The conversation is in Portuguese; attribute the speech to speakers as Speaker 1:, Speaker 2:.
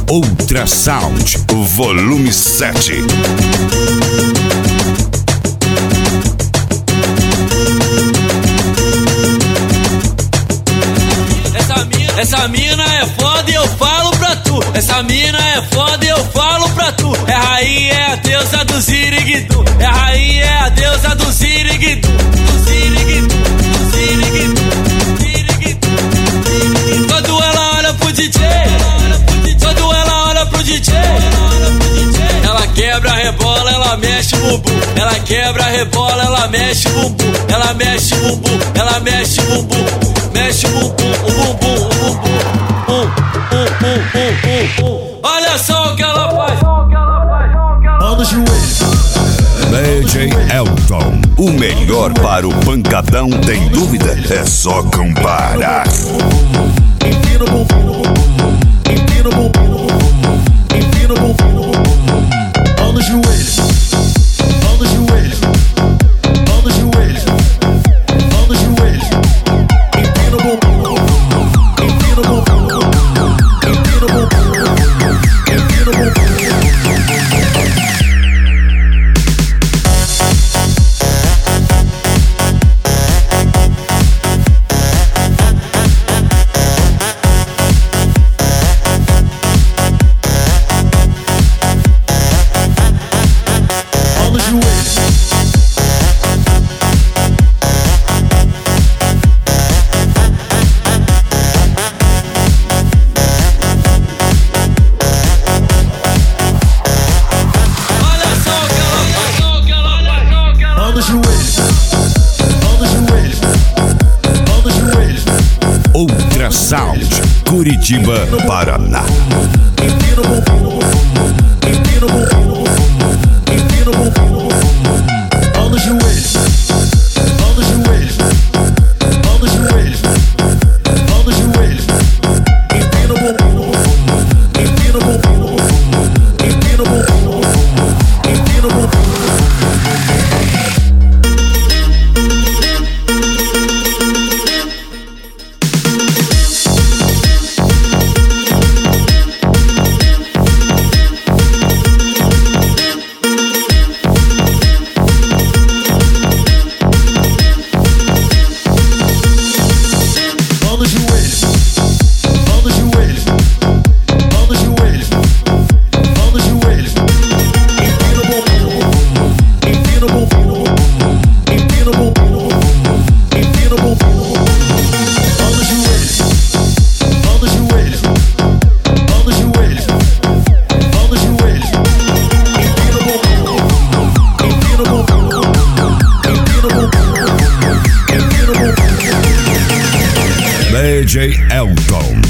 Speaker 1: Ultra Sound, volume 7.
Speaker 2: Essa mina é foda e eu falo pra tu. Essa mina é foda e eu falo pra tu. É rainha, é a deusa do ziriguidu. É rainha, é a deusa do ziriguidu. Do ziriguidu, do ziriguidu, ziriguidu. Quando ela olha pro DJ, quando ela olha pro DJ, ela quebra, rebola, ela mexe o bumbum. Ela quebra, rebola, ela mexe o bumbum. Ela mexe o bumbum, ela mexe o bumbum. Mexe o bumbum, o bumbum, o bumbum. Olha só o que ela faz.
Speaker 3: Mão no joelho.
Speaker 1: DJ Elton, o melhor para o pancadão, tem dúvida? É só comparar.
Speaker 3: Empina o bumbum, empina o bumbum, empina o bumbum. Mão no joelho, mão no joelho, mão no joelho, mão no joelho. Empina o bumbum, empina o bumbum, empina o bumbum, empina o bumbum.
Speaker 1: Ultra Sound, Curitiba, Paraná.
Speaker 3: Empina o bumbum, empina o bumbum, empina o bumbum. Mão no joelho, mão no joelho, mão no joelho, mão no joelho. Empina o bumbum, empina o bumbum, empina o bumbum, empina o bumbum.
Speaker 1: DJ Elton.